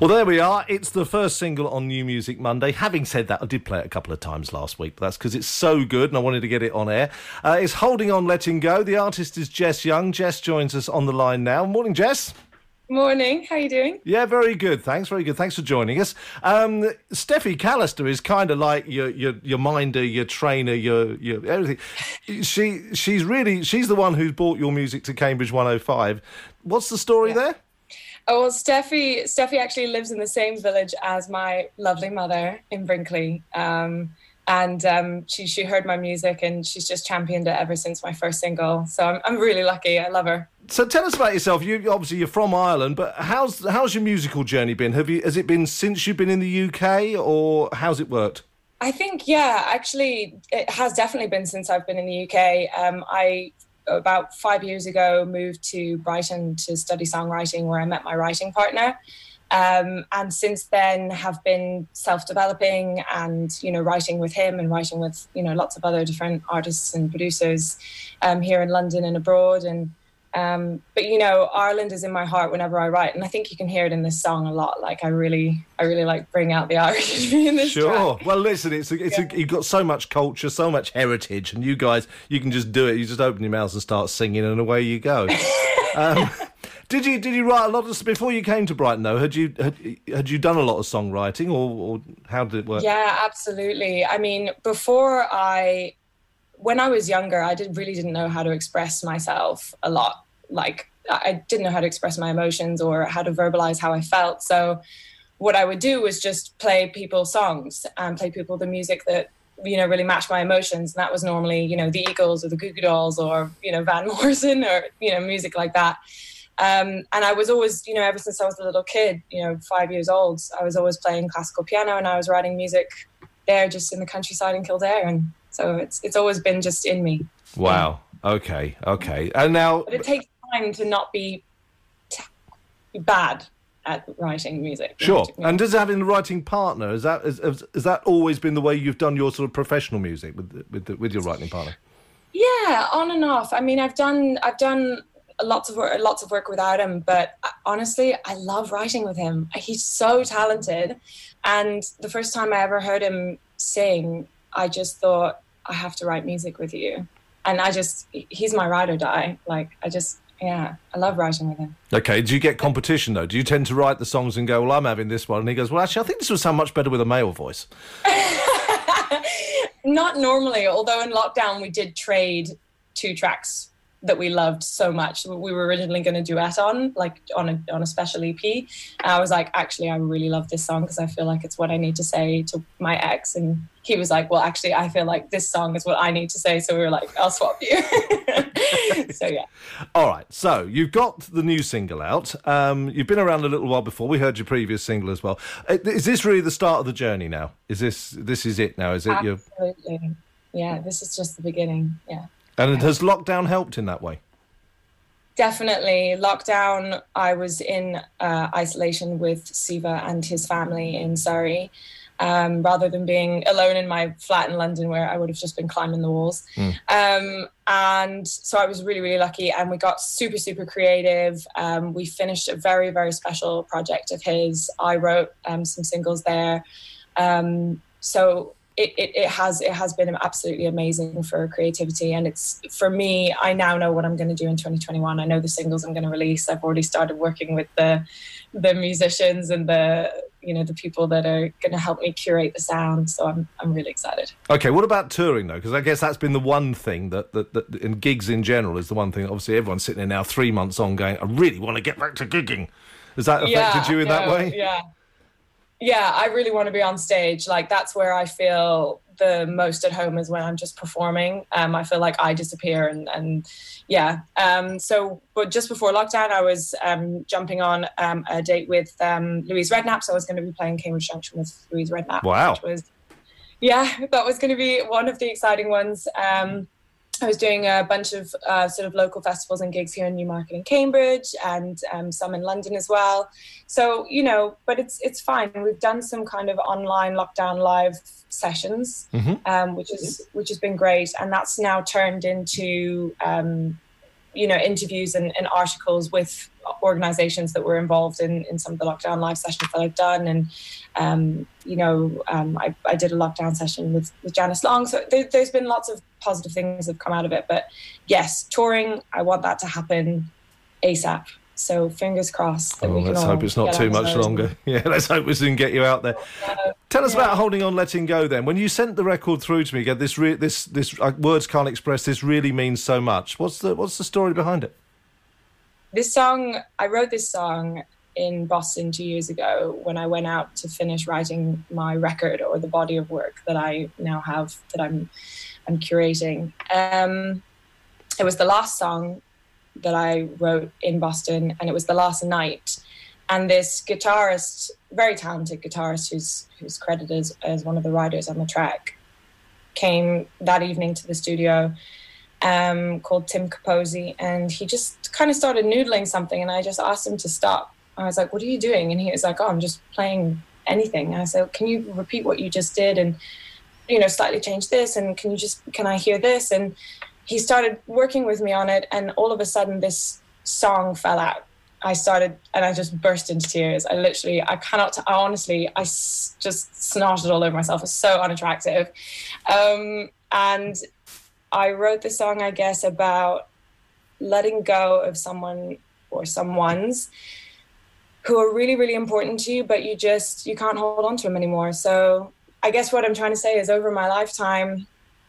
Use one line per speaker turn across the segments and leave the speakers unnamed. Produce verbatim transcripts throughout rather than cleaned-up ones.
Well, there we are. It's the first single on New Music Monday. Having said that, I did play it a couple of times last week, but that's because it's so good and I wanted to get it on air. Uh, it's Holding On, Letting Go. The artist is Jess Young. Jess joins us on the line now. Morning, Jess.
Morning. How are you doing?
Yeah, very good. Thanks. Very good. Thanks for joining us. Um, Steffi Callister is kind of like your your your minder, your trainer, your your everything. She she's really she's the one who's brought your music to Cambridge one oh five. What's the story
yeah.
there?
Oh, well, Steffi, Steffi actually lives in the same village as my lovely mother in Brinkley. Um, and um, she, she heard my music and she's just championed it ever since my first single. So I'm, I'm really lucky. I love her.
So tell us about yourself. You obviously you're from Ireland, but how's how's your musical journey been? Have you has it been since you've been in the U K, or how's it worked?
I think, yeah, actually, it has definitely been since I've been in the U K. Um, I about five years ago moved to Brighton to study songwriting, where I met my writing partner. Um, and since then have been self-developing and, you know, writing with him and writing with, you know, lots of other different artists and producers um, here in London and abroad. And um, but, you know, Ireland is in my heart whenever I write. And I think you can hear it in this song a lot. Like, I really, I really like bring out the Irish in me in this
Sure.
track.
Well, listen, it's a, it's
Yeah.
a, you've got so much culture, so much heritage, and you guys, you can just do it. You just open your mouths and start singing, and away you go. um, did you did you write a lot of before you came to Brighton? Though, had you had, had you done a lot of songwriting, or, or how did it work?
Yeah, absolutely. I mean, before I, when I was younger, I did really didn't know how to express myself a lot. Like, I didn't know how to express my emotions or how to verbalize how I felt. So what I would do was just play people songs and play people the music that, you know, really matched my emotions. And that was normally, you know, the Eagles or the Goo Goo Dolls or, you know, Van Morrison or, you know, music like that. Um, and I was always, you know, ever since I was a little kid, you know, five years old, I was always playing classical piano and I was writing music there just in the countryside in Kildare. And so it's it's always been just in me.
Wow. Yeah. Okay. Okay. And now...
But it takes time to not be t- bad at writing music.
Sure. And does having a writing partner, is that is, has that always been the way you've done your sort of professional music with with with your writing partner?
Yeah, on and off. I mean, I've done I've done lots of work, lots of work without him, but honestly, I love writing with him. He's so talented, and the first time I ever heard him sing, I just thought, I have to write music with you, and I just he's my ride or die. Like, I just. Yeah, I love writing with him.
Okay, do you get competition, though? Do you tend to write the songs and go, well, I'm having this one, and he goes, well, actually, I think this would sound much better with a male voice?
Not normally, although in lockdown we did trade two tracks that we loved so much. We were originally going to duet on, like on a on a special E P. And I was like, actually, I really love this song because I feel like it's what I need to say to my ex. And he was like, well, actually, I feel like this song is what I need to say. So we were like, I'll swap you. So, yeah.
All right. So you've got the new single out. Um, you've been around a little while before. We heard your previous single as well. Is this really the start of the journey now? Is this this is it now? Is it?
Absolutely. Your... Yeah, this is just the beginning. Yeah.
And has lockdown helped in that way?
Definitely. Lockdown, I was in uh, isolation with Siva and his family in Surrey, um, rather than being alone in my flat in London where I would have just been climbing the walls. Mm. Um, and so I was really, really lucky. And we got super, super creative. Um, we finished a very, very special project of his. I wrote um, some singles there. Um, so... It, it it has it has been absolutely amazing for creativity, and it's for me. I now know what I'm going to do in twenty twenty-one. I know the singles I'm going to release. I've already started working with the the musicians and the you know the people that are going to help me curate the sound. So I'm I'm really excited.
Okay, what about touring though? Because I guess that's been the one thing that, that that in gigs in general is the one thing. Obviously, everyone's sitting there now three months on, going, I really want to get back to gigging. Has that affected
yeah,
you in
no,
that way?
Yeah. Yeah, I really want to be on stage. Like, that's where I feel the most at home, is when I'm just performing. Um, I feel like I disappear and, and yeah. Um, so, but just before lockdown, I was um, jumping on um, a date with um, Louise Redknapp. So I was going to be playing Cambridge Junction with Louise Redknapp.
Wow.
Which was, yeah, that was going to be one of the exciting ones. Um, I was doing a bunch of uh, sort of local festivals and gigs here in Newmarket and Cambridge, and um, some in London as well. So, you know, but it's it's fine. We've done some kind of online lockdown live sessions, mm-hmm. um, which is which has been great, and that's now turned into um, you know, interviews and, and articles with organizations that were involved in, in some of the lockdown live sessions that I've done. And, um, you know, um, I, I did a lockdown session with, with Janice Long. So there, there's been lots of positive things that have come out of it. But yes, touring, I want that to happen ASAP. So fingers crossed that
oh,
we can
let's
all
hope it's not too much longer. Yeah, let's hope we soon get you out there. Uh, Tell us yeah. about Holding On, Letting Go then. When you sent the record through to me, again, this re- this this uh, words can't express, this really means so much. What's the what's the story behind it?
This song, I wrote this song in Boston two years ago when I went out to finish writing my record, or the body of work that I now have, that I'm I'm curating. Um, it was the last song that I wrote in Boston, and it was the last night. And this guitarist, very talented guitarist, who's who's credited as, as one of the writers on the track, came that evening to the studio, um, called Tim Capozzi, and he just kind of started noodling something, and I just asked him to stop. I was like, "What are you doing?" And he was like, "Oh, I'm just playing anything." And I said, "Can you repeat what you just did, and, you know, slightly change this, and can you just, can I hear this?" And he started working with me on it, and all of a sudden this song fell out. I started, and I just burst into tears. I literally, I cannot, I honestly, I s- just snorted all over myself. It's so unattractive. Um, and I wrote the song, I guess, about letting go of someone or someone's who are really, really important to you, but you just, you can't hold on to them anymore. So I guess what I'm trying to say is, over my lifetime,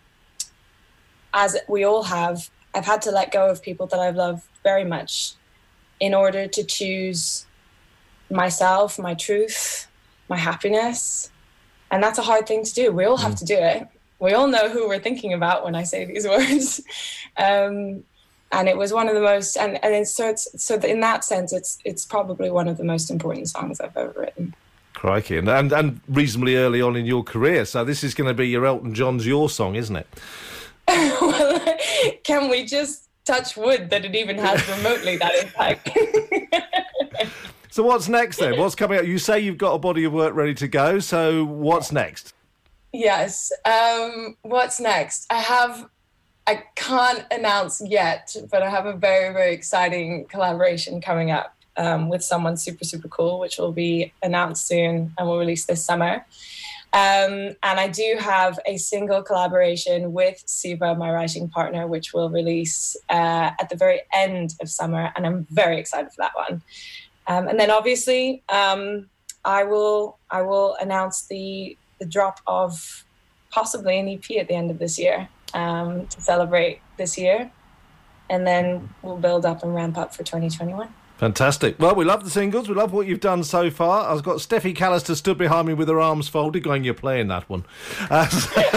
as we all have, I've had to let go of people that I've loved very much in order to choose myself, my truth, my happiness. And that's a hard thing to do. We all have mm. to do it. We all know who we're thinking about when I say these words. Um, and it was one of the most, and, and it's, so it's, so in that sense, it's it's probably one of the most important songs I've ever written.
Crikey. And, and, and reasonably early on in your career. So this is going to be your Elton John's Your Song, isn't it?
Well, can we just touch wood that it even has remotely that impact?
So what's next then? What's coming up? You say you've got a body of work ready to go, so what's next?
Yes. Um, what's next? I have, I can't announce yet, but I have a very, very exciting collaboration coming up um, with someone super, super cool, which will be announced soon and will release this summer. Um, and I do have a single collaboration with Siva, my writing partner, which will release uh, at the very end of summer. And I'm very excited for that one. Um, and then obviously, um, I will I will announce the the drop of possibly an E P at the end of this year um, to celebrate this year. And then we'll build up and ramp up for twenty twenty-one.
Fantastic. Well, we love the singles. We love what you've done so far. I've got Steffi Callister stood behind me with her arms folded going, "You're playing that one." Uh,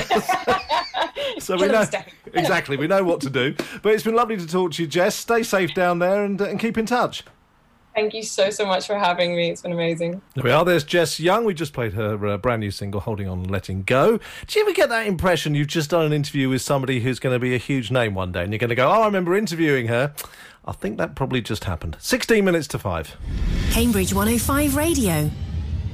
so we know exactly, we know what to do. But it's been lovely to talk to you, Jess. Stay safe down there and, and keep in touch.
Thank you so, so much for having me. It's been amazing.
There we are. There's Jess Young. We just played her uh, brand new single, Holding On, Letting Go. Do you ever get that impression you've just done an interview with somebody who's going to be a huge name one day and you're going to go, "Oh, I remember interviewing her"? I think that probably just happened. sixteen minutes to five.
Cambridge one oh five Radio.